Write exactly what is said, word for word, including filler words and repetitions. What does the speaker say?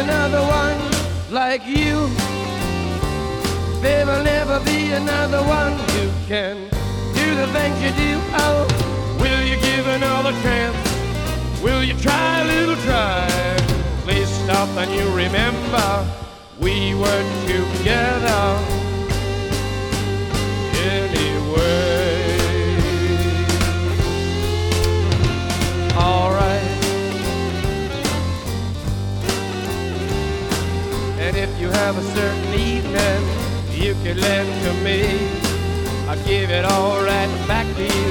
another one like you. There will never be another one who can do the things you do. Oh, will you give another chance? Will you try a little try? Please stop and you remember we were together anyway. All right. And if you have a certain evening you can lend to me, I'll give it all right back to you.